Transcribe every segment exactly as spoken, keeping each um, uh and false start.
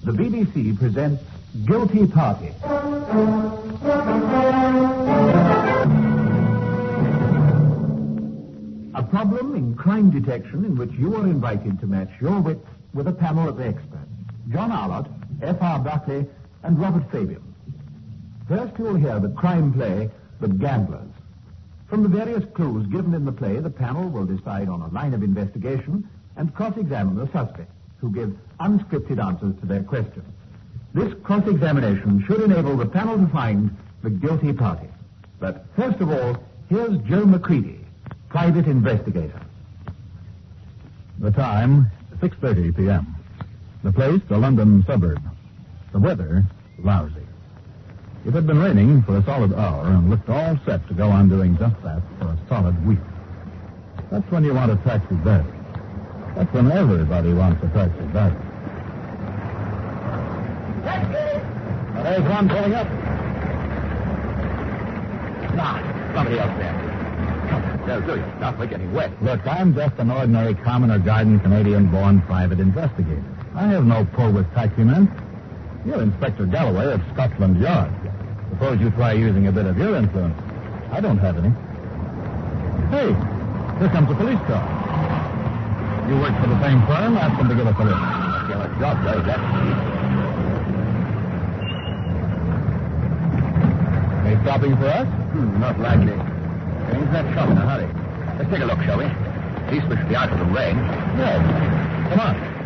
the B B C presents Guilty Party. A problem in crime detection in which you are invited to match your wits with a panel of experts. John Arlott, F R Buckley, and Robert Fabian. First you'll hear the crime play, The Gamblers. From the various clues given in the play, the panel will decide on a line of investigation and cross-examine the suspects, who give unscripted answers to their questions. This cross-examination should enable the panel to find the guilty party. But first of all, here's Joe McCready, private investigator. The time, six thirty p.m. The place, a London suburb. The weather, lousy. It had been raining for a solid hour and looked all set to go on doing just that for a solid week. That's when you want a taxi back. That's when everybody wants a taxi back. Taxi! Now, there's one pulling up. Nah, somebody else there. No, do you? Stop, we're getting wet. Look, I'm just an ordinary commoner garden Canadian-born private investigator. I have no pull with taxi men. You're Inspector Galloway of Scotland Yard. Suppose you try using a bit of your influence. I don't have any. Hey, here comes a police car. You work for the same firm? Ask them to give us a lift. Yeah, a job, though, that's Are they stopping for us? Hmm, not likely. Get into that shop in a hurry. Let's take a look, shall we? At least we should be out of the rain. Yes. Come on.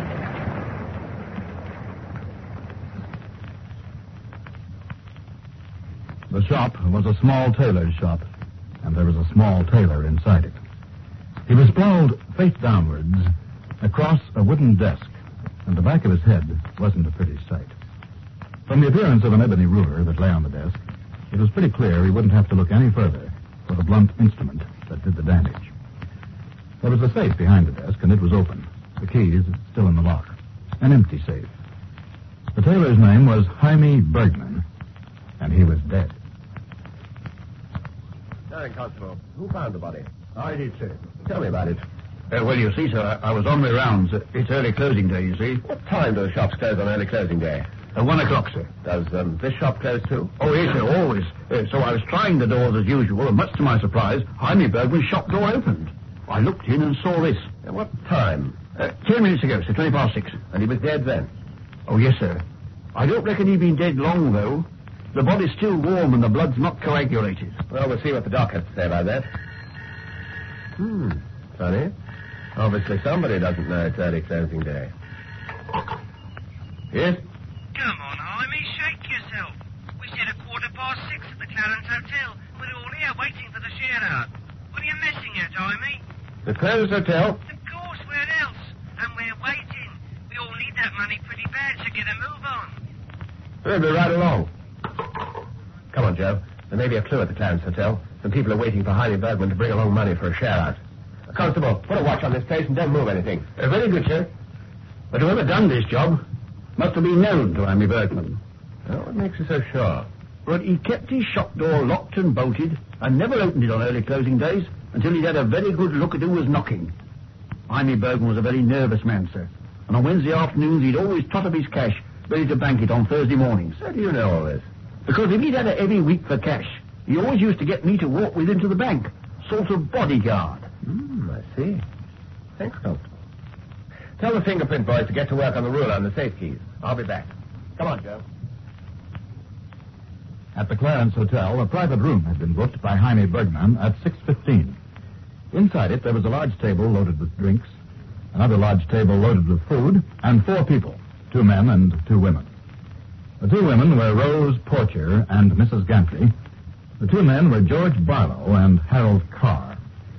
The shop was a small tailor's shop, and there was a small tailor inside it. He was sprawled face downwards across a wooden desk, and the back of his head wasn't a pretty sight. From the appearance of an ebony ruler that lay on the desk, it was pretty clear he wouldn't have to look any further for the blunt instrument that did the damage. There was a safe behind the desk, and it was open. The keys still in the lock. An empty safe. The tailor's name was Jaime Bergman, and he was dead. Morning, Constable. Who found the body? I did, sir. Tell me about it. Uh, well, you see, sir, I was on my rounds. It's early closing day, you see. What time do the shops close on early closing day? Uh, one o'clock, sir. Does um, this shop close too? Oh, yes, sir, always. Uh, so I was trying the doors as usual, and much to my surprise, Jaime Bergman's shop door opened. I looked in and saw this. At what time? Uh, ten minutes ago, sir, twenty past six. And he was dead then? Oh, yes, sir. I don't reckon he'd been dead long, though. The body's still warm and the blood's not coagulated. Well, we'll see what the doc has to say about that. Hmm, funny. Obviously somebody doesn't know it's early closing day. Yes? Come on, Jaime, shake yourself. We said a quarter past six at the Clarence Hotel. We're all here waiting for the share-out. What are you messing at, Jaime? The Clarence Hotel? Of course, where else? And we're waiting. We all need that money pretty bad to get a move on. We'll be right along. Come on, Joe. There may be a clue at the Clarence Hotel. Some people are waiting for Jaime Bergman to bring along money for a share-out. Uh, Constable, put a watch on this place and don't move anything. Uh, very good, sir. But whoever done this job must have been known to Jaime Bergman. Well, what makes you so sure? But he kept his shop door locked and bolted and never opened it on early closing days until he'd had a very good look at who was knocking. Jaime Bergman was a very nervous man, sir. And on Wednesday afternoons, he'd always tot up his cash, ready to bank it on Thursday mornings. How do you know all this? Because if he'd had a heavy week for cash, he always used to get me to walk with him to the bank. Sort of bodyguard. Hmm, I see. Thanks, Constable. Tell the fingerprint boys to get to work on the ruler and the safe keys. I'll be back. Come on, Joe. At the Clarence Hotel, a private room had been booked by Jaime Bergman at six fifteen. Inside it, there was a large table loaded with drinks, another large table loaded with food, and four people, two men and two women. The two women were Rose Porcher and Missus Gantley. The two men were George Barlow and Harold Carr.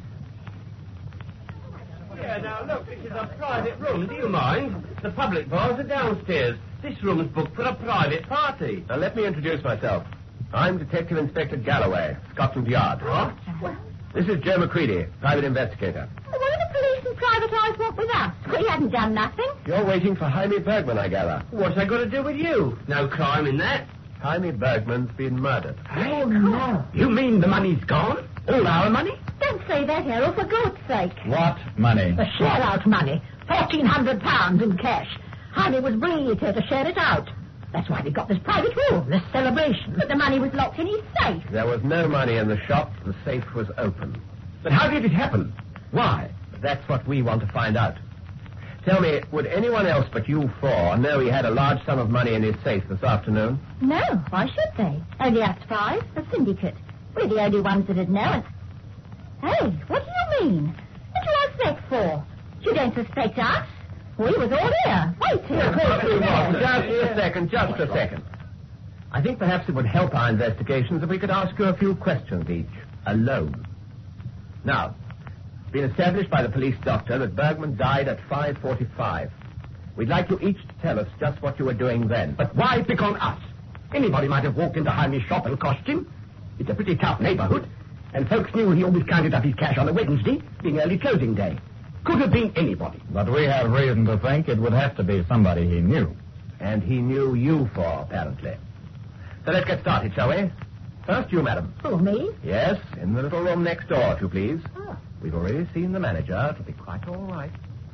Yeah, now look, this is a private room. Do you mind? The public bars are downstairs. This room's booked for a private party. Now, let me introduce myself. I'm Detective Inspector Galloway, Scotland Yard. What? This is Joe McCready, private investigator. What do the police and private eyes want with us? We haven't done nothing. You're waiting for Jaime Bergman, I gather. What's that got to do with you? No crime in that. Jaime Bergman's been murdered. Oh, no. You mean the money's gone? All our money? Don't say that, Harold, for God's sake. What money? The share-out money. Fourteen hundred pounds in cash. Jaime was bringing it here to share it out. That's why we got this private room, this celebration. But the money was locked in his safe. There was no money in the shop. The safe was open. But how did it happen? Why? That's what we want to find out. Tell me, would anyone else but you four know he had a large sum of money in his safe this afternoon? No, why should they? Only us five, a syndicate. We're the only ones that had known. Hey, what do you mean? What do you ask that for? You don't suspect us? We was all here. Wait here. Just a second, just a second. I think perhaps it would help our investigations if we could ask you a few questions each, alone. Now, it's been established by the police doctor that Bergman died at five forty-five. We'd like you each to tell us just what you were doing then. But why pick on us? Anybody might have walked into Jaime's shop and cost him. It's a pretty tough neighborhood, and folks knew he always counted up his cash on a Wednesday, being early closing day. Could have been anybody. But we have reason to think it would have to be somebody he knew. And he knew you four, apparently. So let's get started, shall we? First you, madam. Who, me? Yes, in the little room next door, if you please. Oh. We've already seen the manager. It'll be quite all right.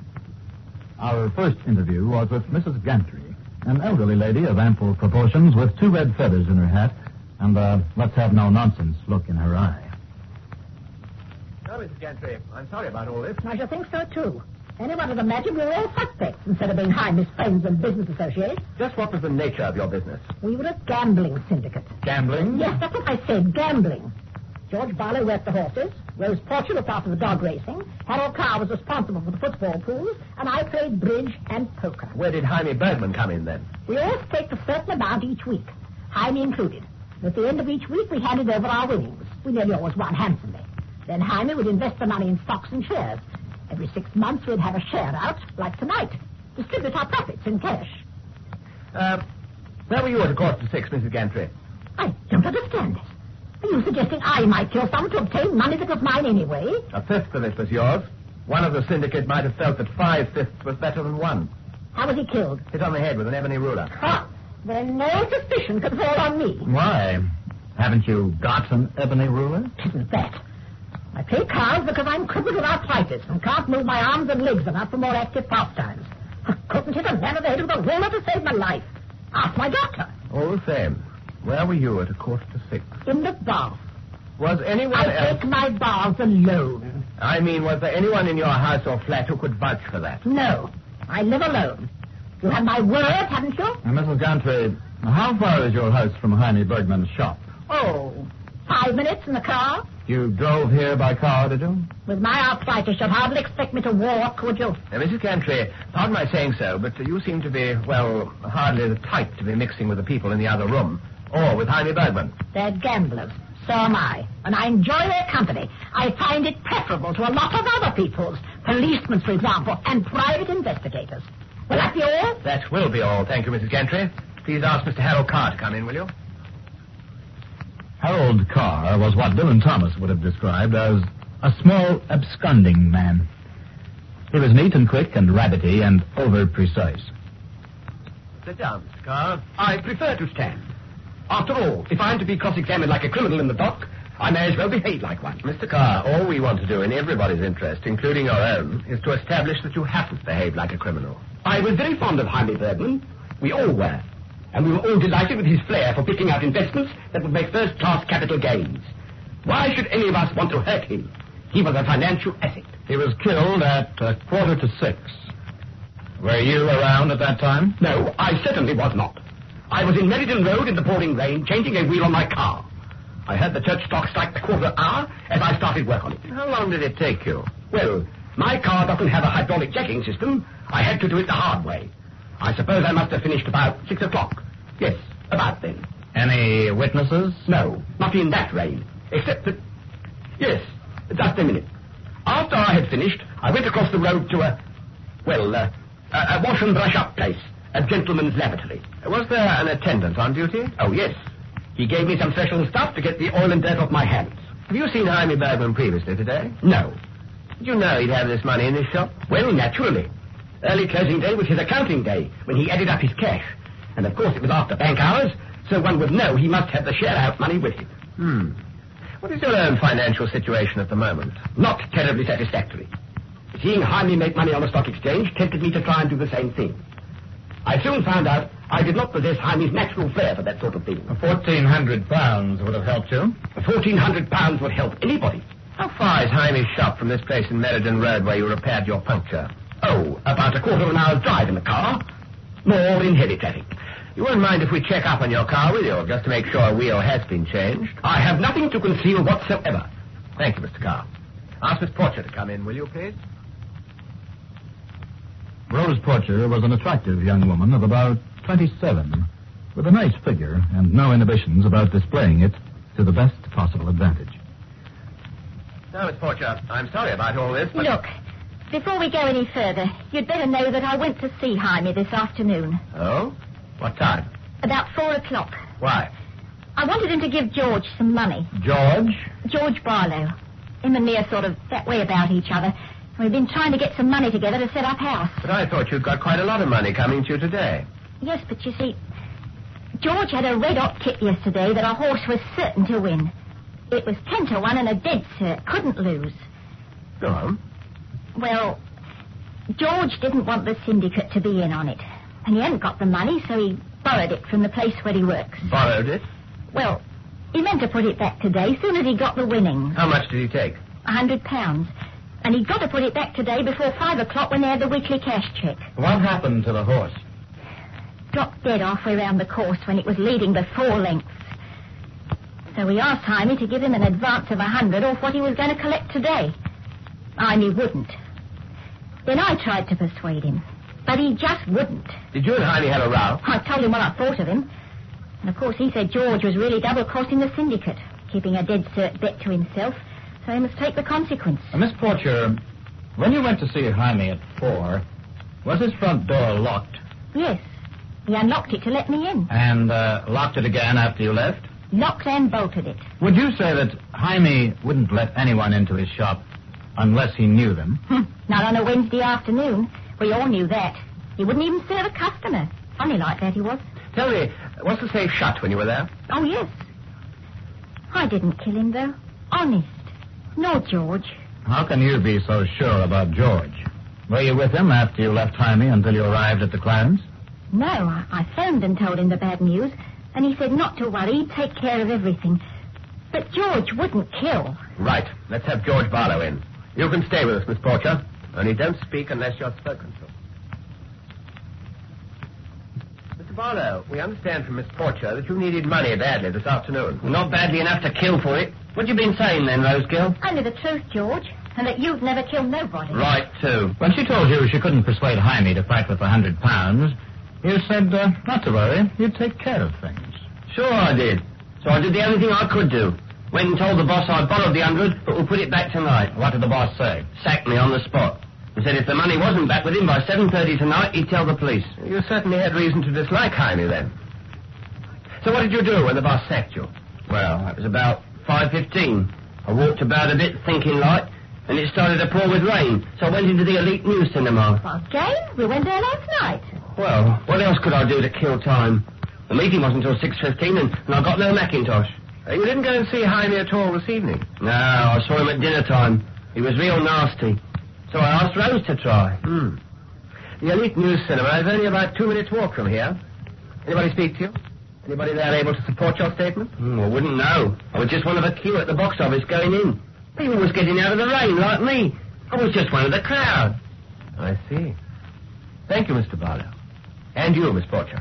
Our first interview was with Missus Gantry, an elderly lady of ample proportions with two red feathers in her hat and a let's-have-no-nonsense look in her eye. Well, Missus Gantry, I'm sorry about all this. I should think so, too. Anyone would imagine we were all suspects instead of being Jaime's friends and business associates. Just what was the nature of your business? We were a gambling syndicate. Gambling? Yes, that's what I said, gambling. George Barlow worked the horses, Rose Porcher looked after the dog racing, Harold Carr was responsible for the football pools, and I played bridge and poker. Where did Jaime Bergman come in, then? We all staked a certain amount each week, Jaime included. At the end of each week, we handed over our winnings. We nearly always won handsomely. Then Jaime would invest the money in stocks and shares. Every six months, we'd have a share out, like tonight. Distribute our profits in cash. Uh, where were you at a quarter to six, Missus Gantry? I don't understand this. Are you suggesting I might kill someone to obtain money that was mine anyway? A fifth of it was yours. One of the syndicate might have felt that five-fifths was better than one. How was he killed? Hit on the head with an ebony ruler. Ah, then no suspicion could fall on me. Why? Haven't you got an ebony ruler? Isn't that? I play cards because I'm crippled with arthritis and can't move my arms and legs enough for more active pastimes. I couldn't hit a man on the head with a ruler to save my life. Ask my doctor. All the same, where were you at a quarter to six? In the bath. Was anyone I else... take my baths alone. I mean, was there anyone in your house or flat who could vouch for that? No, I live alone. You have my word, haven't you? Now, Missus Gantry, how far is your house from Jaime Bergman's shop? Oh, five minutes in the car. You drove here by car, did you? With my arthritis, you'd hardly expect me to walk, would you? Now, Missus Gantry, pardon my saying so, but you seem to be, well, hardly the type to be mixing with the people in the other room. Or with Jaime Bergman. They're gamblers. So am I. And I enjoy their company. I find it preferable to a lot of other people's. Policemen, for example, and private investigators. Will that be all? That will be all. Thank you, Missus Gantry. Please ask Mister Harold Carr to come in, will you? Harold Carr was what Dylan Thomas would have described as a small, absconding man. He was neat and quick and rabbity and over-precise. Sit down, Mister Carr. I prefer to stand. After all, if I'm to be cross-examined like a criminal in the dock, I may as well behave like one. Mister Carr, all we want to do in everybody's interest, including your own, is to establish that you haven't behaved like a criminal. I was very fond of Jaime Bergman. We all were. And we were all delighted with his flair for picking out investments that would make first-class capital gains. Why should any of us want to hurt him? He was a financial asset. He was killed at a quarter to six. Were you around at that time? No, I certainly was not. I was in Meriden Road in the pouring rain, changing a wheel on my car. I heard the church clock strike the quarter hour as I started work on it. How long did it take you? Well, my car doesn't have a hydraulic jacking system. I had to do it the hard way. I suppose I must have finished about six o'clock. Yes, about then. Any witnesses? No, not in that rain. Except that... Yes, just a minute. After I had finished, I went across the road to a... Well, uh, a, a wash and brush up place. A gentleman's lavatory. Was there an attendant on duty? Oh, yes. He gave me some special stuff to get the oil and dirt off my hands. Have you seen Jaime Bergman previously today? No. Did you know he'd have this money in his shop? Well, naturally. Early closing day was his accounting day, when he added up his cash. And, of course, it was after bank hours, so one would know he must have the share-out money with him. Hmm. What is your own financial situation at the moment? Not terribly satisfactory. Seeing Jaime make money on the stock exchange tempted me to try and do the same thing. I soon found out I did not possess Jaime's natural flair for that sort of thing. Fourteen hundred pounds would have helped you. Fourteen hundred pounds would help anybody. How far is Jaime's shop from this place in Meriden Road where you repaired your puncture? Oh, about a quarter of an hour's drive in the car. More in heavy traffic. You won't mind if we check up on your car, will you? Just to make sure a wheel has been changed. I have nothing to conceal whatsoever. Thank you, Mister Carr. Ask Miss Porcher to come in, will you, please? Rose Porcher was an attractive young woman of about twenty-seven, with a nice figure and no inhibitions about displaying it to the best possible advantage. Now, Miss Porcher, I'm sorry about all this, but... Look, before we go any further, you'd better know that I went to see Jaime this afternoon. Oh? What time? About four o'clock. Why? I wanted him to give George some money. George? George Barlow. Him and me are sort of that way about each other. We've been trying to get some money together to set up house. But I thought you'd got quite a lot of money coming to you today. Yes, but you see, George had a red-hot tip yesterday that our horse was certain to win. It was ten to one and a dead cert. Couldn't lose. Go on. Well, George didn't want the syndicate to be in on it. And he hadn't got the money, so he borrowed it from the place where he works. Borrowed it? Well, he meant to put it back today, soon as he got the winnings. How much did he take? A hundred pounds. And he'd got to put it back today before five o'clock when they had the weekly cash check. What happened to the horse? Dropped dead halfway round the course when it was leading the four lengths. So we asked Jaime to give him an advance of a hundred off what he was going to collect today. Jaime wouldn't. Then I tried to persuade him, but he just wouldn't. Did you and Jaime have a row? I told him what I thought of him. And of course he said George was really double-crossing the syndicate, keeping a dead cert bet to himself, so he must take the consequence. Uh, Miss Porcher, when you went to see Jaime at four, was his front door locked? Yes. He unlocked it to let me in. And uh, locked it again after you left? Locked and bolted it. Would you say that Jaime wouldn't let anyone into his shop unless he knew them? Not on a Wednesday afternoon. We all knew that. He wouldn't even serve a customer. Funny like that he was. Tell me, was the safe shut when you were there? Oh, yes. I didn't kill him, though. Honest. No, George. How can you be so sure about George? Were you with him after you left Jaime until you arrived at the Clarence? No, I, I phoned and told him the bad news, and he said not to worry, he'd take care of everything. But George wouldn't kill. Right. Let's have George Barlow in. You can stay with us, Miss Porcher. Only don't speak unless you're spoken to. Mister Barlow, we understand from Miss Porcher that you needed money badly this afternoon. Not badly enough to kill for it. What you been saying then, Rosegill? Only the truth, George, and that you've never killed nobody. Right, too. When she told you she couldn't persuade Jaime to fight with a hundred pounds, you said uh, not to worry, you'd take care of things. Sure I did. So I did the only thing I could do. Went and told the boss I'd borrowed the hundred, but we'll put it back tonight. What did the boss say? Sacked me on the spot. He said if the money wasn't back with him by seven thirty tonight, he'd tell the police. You certainly had reason to dislike Jaime, then. So what did you do when the boss sacked you? Well, it was about five fifteen. I walked about a bit thinking like, and it started to pour with rain, so I went into the Elite News Cinema. Well, Jane, we went there last night. Well, what else could I do to kill time? The meeting wasn't until six fifteen, and, and I got no Macintosh. Uh, you didn't go and see Jaime at all this evening? No, I saw him at dinner time. He was real nasty. So I asked Rose to try. Hmm. The Elite News Cinema is only about two minutes' walk from here. Anybody speak to you? Anybody there able to support your statement? Hmm, I wouldn't know. I was just one of a queue at the box office going in. People was getting out of the rain like me. I was just one of the crowd. I see. Thank you, Mister Barlow. And you, Miss Porcher.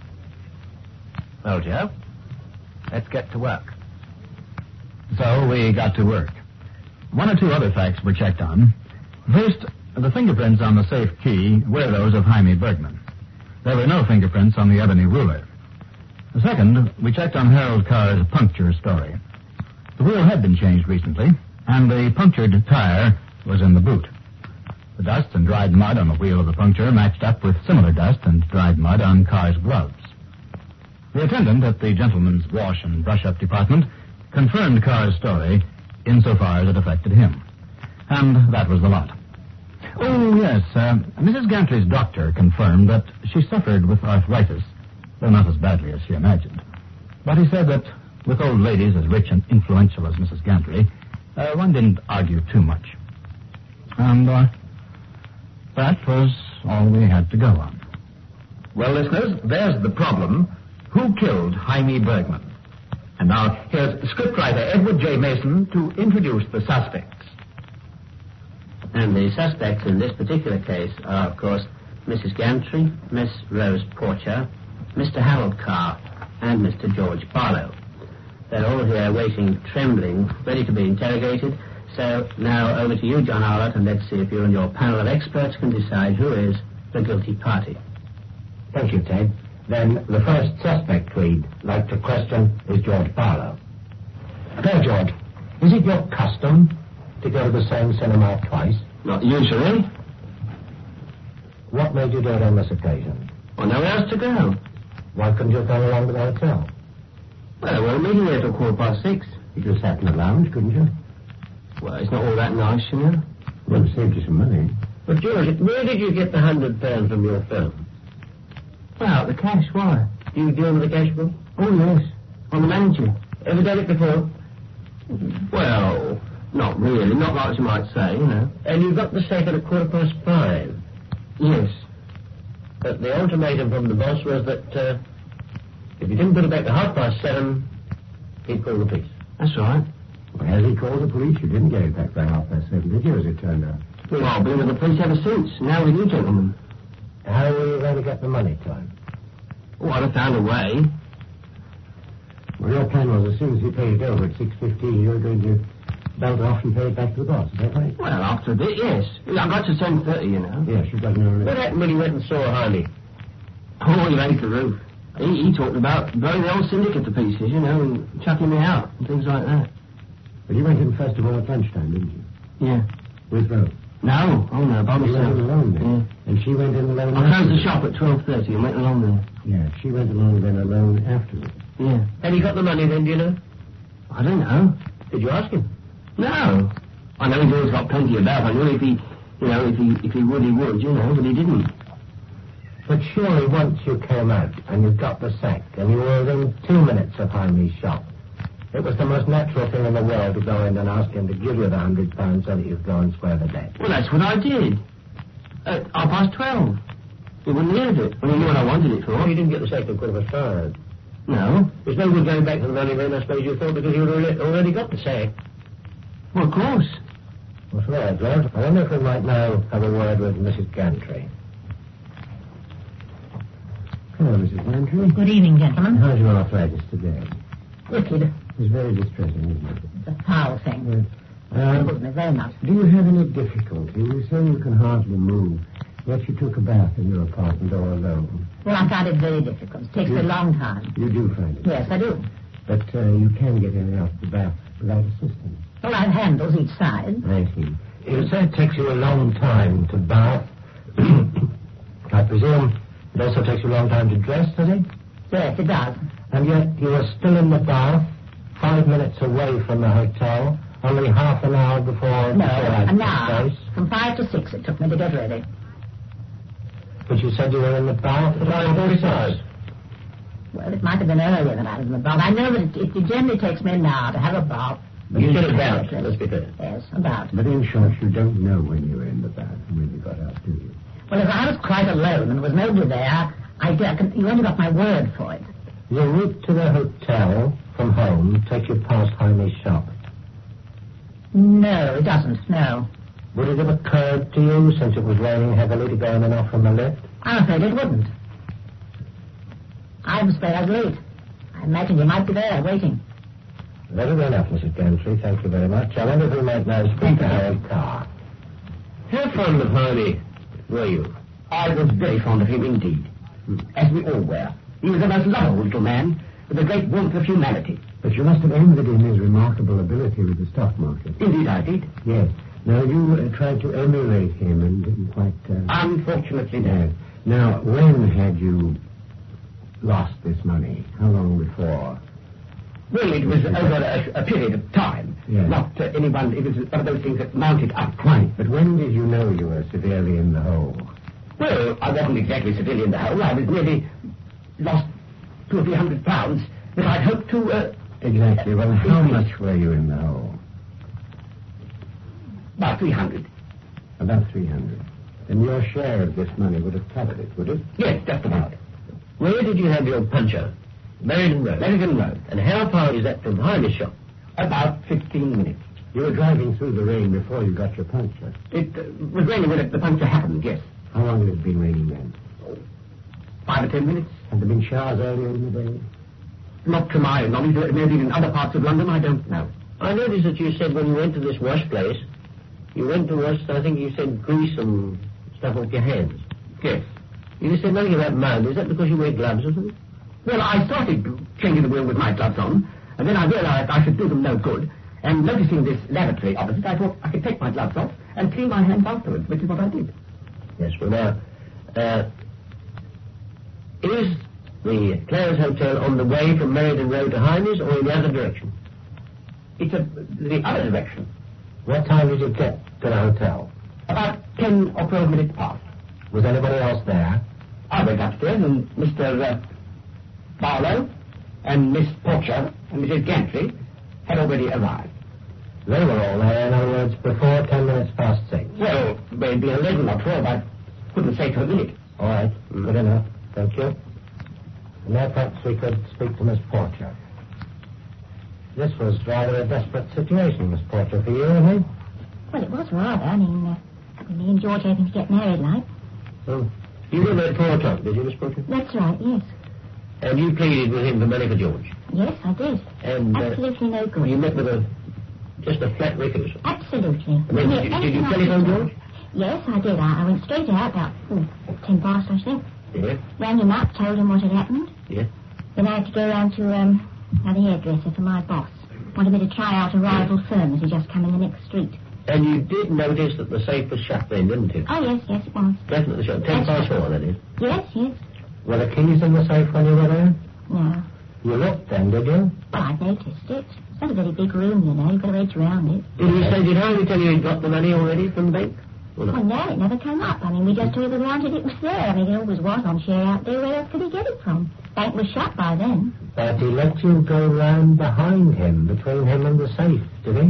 Well, Joe, let's get to work. So we got to work. One or two other facts were checked on. First, the fingerprints on the safe key were those of Jaime Bergman. There were no fingerprints on the ebony ruler. Second, we checked on Harold Carr's puncture story. The wheel had been changed recently, and the punctured tire was in the boot. The dust and dried mud on the wheel of the puncture matched up with similar dust and dried mud on Carr's gloves. The attendant at the gentleman's wash and brush-up department confirmed Carr's story insofar as it affected him. And that was the lot. Oh, yes, uh, Missus Gantry's doctor confirmed that she suffered with arthritis, though not as badly as she imagined. But he said that with old ladies as rich and influential as Missus Gantry, uh, one didn't argue too much. And uh, that was all we had to go on. Well, listeners, there's the problem. Who killed Jaime Bergman? And now, here's scriptwriter Edward J. Mason to introduce the suspects. And the suspects in this particular case are, of course, Missus Gantry, Miss Rose Porcher, Mister Harold Carr, and Mister George Barlow. They're all here waiting, trembling, ready to be interrogated. So now over to you, John Arlott, and let's see if you and your panel of experts can decide who is the guilty party. Thank you, Ted. Then the first suspect we'd like to question is George Barlow. Now, George, is it your custom to go to the same cinema twice? Not usually. What made you do it on this occasion? Well, nowhere else to go. Why couldn't you have gone along to the hotel? Well, we're meeting here till quarter past six. You could have sat in the lounge, couldn't you? Well, it's not all that nice, you know. Well, it saved you some money. But, George, where did you get the hundred pounds from your film? Well, the cash, why? Do you deal with the cash book? Oh, yes. On the manager. Ever done it before? Well, not really. Not like you might say, you know. And you got the safe at a quarter past five? Yes. But the ultimatum from the boss was that uh, if you didn't put it back to half past seven, he'd call the police. That's right. Well, has he called the police? You didn't get it back by half past seven, did you, as it turned out? Well, I've been with the police ever since. Now with you gentlemen. How were you going to get the money, Tom? Oh, I'd have found a way. Well, your plan was as soon as he paid it over at six fifteen, you were going to belt off and pay it back to the boss, is that right? Well, after a bit, yes. I got to seven thirty, you know. Yes, you got no... What happened when he went and saw Jaime? Oh, he raised the roof. He, he talked about blowing the old syndicate to pieces, you know, and chucking me out and things like that. But you went in first of all at lunchtime, didn't you? Yeah. With Rose? No, oh no, by You myself. went in alone then? Yeah. And she went in alone I closed the afterwards? shop at twelve thirty and went along there. Yeah, she went along then alone afterwards. Yeah. Had he got the money then, do you know? I don't know. Did you ask him? No. I know he's always got plenty about. I knew if he, you know, if he if he would, he would, you know, but he didn't. But surely once you came out and you got the sack and you were within two minutes of Jaime's shop, it was the most natural thing in the world to go in and ask him to give you the hundred pounds so that you'd go and square the debt. Well, that's what I did. At half past twelve. He wouldn't hear it. Well, he knew what I wanted it for. Well, you didn't get the sack till quarter past five. No. There's no good going back to the money then, I suppose you thought, because you'd already, already got the sack. Well, of course. Well, for that, George, I wonder if we might now have a word with Missus Gantry. Hello, Missus Gantry. Good evening, gentlemen. How's your arthritis today? Wicked. It's very distressing, isn't it? It's a foul thing. Yes. Um, It me very much. do you have any difficulty? You say you can hardly move, yet you took a bath in your apartment all alone. Well, I find it very difficult. It takes You- a long time. You do find it? Yes, I do. But uh, you can get in and out of the bath without assistance. Well, I have handles each side. I see. You say it takes you a long time to bath. I presume it also takes you a long time to dress, does it? Yes, it does. And yet you were still in the bath, five minutes away from the hotel, only half an hour before... No, before I an took hour. place. From five to six it took me to get ready. But you said you were in the bath at five forty-five. Well, it might have been earlier than I was in the bath. I know that it, it generally takes me an hour to have a bath. You said about, let's be fair. Yes, about. But in short, you don't know when you were in the bath and when you got out, do you? Well, if I was quite alone and there was nobody there, I, I, I can, you only got my word for it. Your route to the hotel from home take you past Jaime's shop. No, it doesn't, no. Would it have occurred to you, since it was raining heavily, to go in and off from the lift? I'm afraid it wouldn't. I'm afraid I was late. I imagine you might be there, waiting. Very well enough, Missus Gantry. Thank you very much. I wonder if we might now speak to Harold Carr. How fond of Jaime were you? I was very fond of him indeed. As we all were. He was a most lovable little man, with a great warmth of humanity. But you must have envied him his remarkable ability with the stock market. Indeed I did. Yes. Now, you uh, tried to emulate him and didn't quite... Uh... Unfortunately, no. Yes. Now, when had you lost this money? How long before? Well, it was over a, a period of time. Yes. Not uh, any one... It was one of those things that mounted up. Quite. But when did you know you were severely in the hole? Well, I wasn't exactly severely in the hole. I was nearly lost two or three hundred pounds that I'd hoped to... Uh, Exactly. Well, how much were you in the hole? about three hundred. About three hundred. And your share of this money would have covered it, would it? Yes, just about. Where did you have your puncher? Meriden Road. Meriden Road. And how far is that from Hyman's shop? About fifteen minutes. You were driving through the rain before you got your puncture. It uh, was raining when it, the puncture happened, yes. How long had it been raining then? Five or ten minutes. Had there been showers earlier in the day? Not to my knowledge. Maybe in other parts of London, I don't know. I noticed that you said when you went to this wash place, you went to wash, I think you said grease and stuff off your hands. Yes. You said nothing about mud. Is that because you wear gloves or something? Well, I started changing the wheel with my gloves on, and then I realized I should do them no good. And noticing this lavatory opposite, I thought I could take my gloves off and clean my hands afterwards, which is what I did. Yes, well now, uh, is the Clarence Hotel on the way from Meriden Road to Hyman's or in the other direction? It's a, the other direction. What time did you get to the hotel? About ten or twelve minutes past. Was anybody else there? I went upstairs and Mister Uh, Barlow and Miss Porcher and Missus Gantry had already arrived. They were all there, in other words, before ten minutes past six. Well, maybe eleven or twelve. I couldn't say to a minute. All right, good enough. Thank you. And now perhaps we could speak to Miss Porcher. This was rather a desperate situation, Miss Porcher, for you, isn't it? Well, it was rather. I mean, uh, me and George hoping to get married, like. Oh, you were there at four o'clock, did you, Miss Porter? That's right, yes. And you pleaded with him for money for George? Yes, I did. And uh, Absolutely no good. you met with a just a flat refuse? Absolutely. And then, did, you, did you telephone George? Yes, I did. I, I went straight out about oh, ten past, I think. Yeah. Rang him up, told him what had happened. Yeah. Then I had to go round to um, the hairdresser for my boss. Wanted me to try out a rival firm that had just come in the next street. And you did notice that the safe was shut then, didn't you? Oh, yes, yes, it was. Definitely shut. Ten past four, that is. Yes, yes. Were the keys in the safe when you were there? No. You looked then, did you? Well, I noticed it. It's not a very big room, you know. You've got to edge around it. Did he say, did Harvey tell you he'd got the money already from the bank? Or not? Well, no, it never came up. I mean, we just told the granted it was there. I mean, it always was on share out there. Where else could he get it from? Bank was shut by then. But he let you go round behind him, between him and the safe, did he?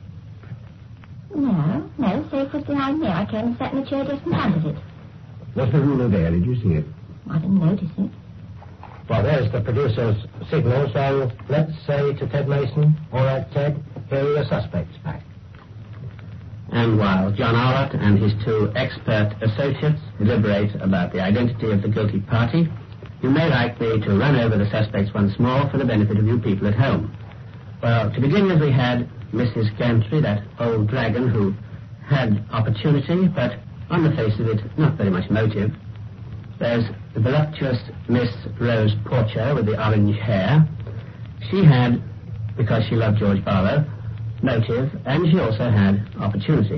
No, no, the safe was behind me. I came and sat in the chair just in front of it. Was the ruler there? Did you see it? I didn't notice it. Well, there's the producer's signal, so let's say to Ted Mason, all right, Ted, here are your suspects back. And while John Arlott and his two expert associates deliberate about the identity of the guilty party, you may like me to run over the suspects once more for the benefit of you people at home. Well, to begin with, we had Missus Gantry, that old dragon who had opportunity, but on the face of it, not very much motive. There's the voluptuous Miss Rose Porcher with the orange hair. She had, because she loved George Barlow, motive, and she also had opportunity.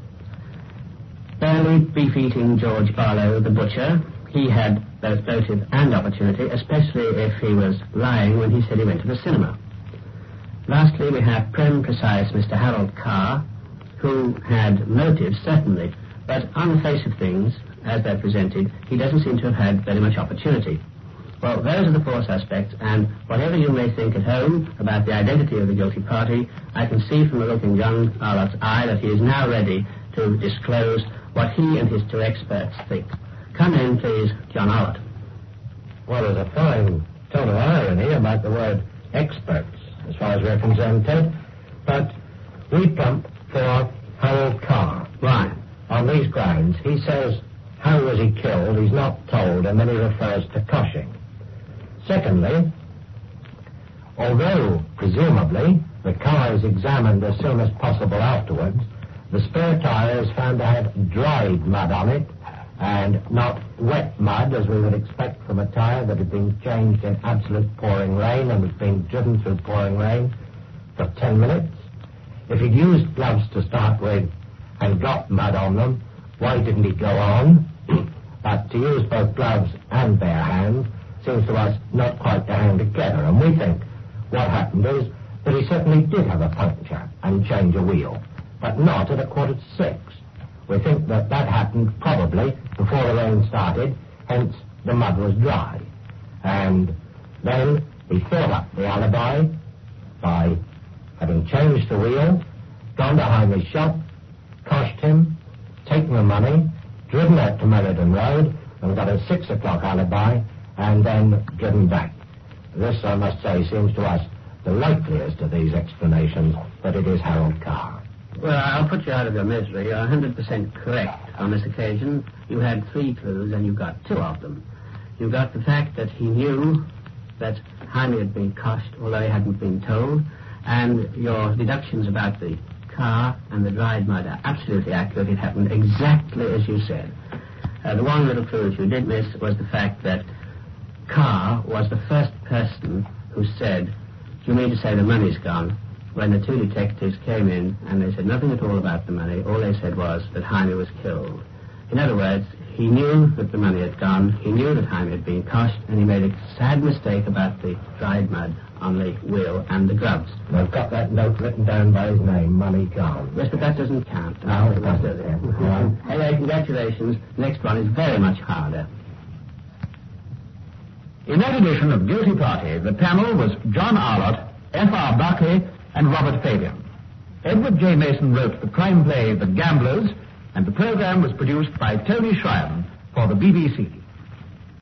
Barely beef-eating George Barlow, the butcher, he had both motive and opportunity, especially if he was lying when he said he went to the cinema. Lastly, we have prim, precise Mister Harold Carr, who had motive, certainly, but on the face of things, as they're presented, he doesn't seem to have had very much opportunity. Well, those are the four suspects, and whatever you may think at home about the identity of the guilty party, I can see from the look in John Arlott's eye that he is now ready to disclose what he and his two experts think. Come in, please, John Arlott. Well, there's a fine tone of irony about the word experts, as far as we're concerned, Ted. But we plump for Harold Carr. Why? On these grounds, he says, how was he killed? He's not told, and then he refers to Cushing. Secondly, although, presumably, the car is examined as soon as possible afterwards, the spare tire is found to have dried mud on it, and not wet mud, as we would expect from a tire that had been changed in absolute pouring rain and was being driven through pouring rain for ten minutes. If he'd used gloves to start with and got mud on them, why didn't he go on? But to use both gloves and bare hands seems to us not quite to hang together, and we think what happened is that he certainly did have a puncture and change a wheel, but not at a quarter to six. We think that that happened probably before the rain started, hence the mud was dry. And then he filled up the alibi by having changed the wheel, gone behind his shop, coshed him, taken the money, driven out to Meriden Road, and got a six o'clock alibi and then driven back. This, I must say, seems to us the likeliest of these explanations that it is Harold Carr. Well, I'll put you out of your misery. You're one hundred percent correct on this occasion. You had three clues, and you got two of them. You got the fact that he knew that Jaime had been coshed, although he hadn't been told, and your deductions about the car and the dried mud are absolutely accurate. It happened exactly as you said. Uh, the one little clue that you did miss was the fact that Carr was the first person who said, "Do you mean to say the money's gone?" When the two detectives came in and they said nothing at all about the money, all they said was that Jaime was killed. In other words, he knew that the money had gone, he knew that Jaime had been coshed, and he made a sad mistake about the dried mud on the wheel and the gloves. I've got that note written down by his name, money gone. Yes, but that doesn't count. No, it doesn't. Yeah. Anyway, congratulations. Next one is very much harder. In that edition of Guilty Party, the panel was John Arlott, F R Buckley, and Robert Fabian. Edward J. Mason wrote the crime play The Gamblers, and the program was produced by Tony Schreier for the B B C.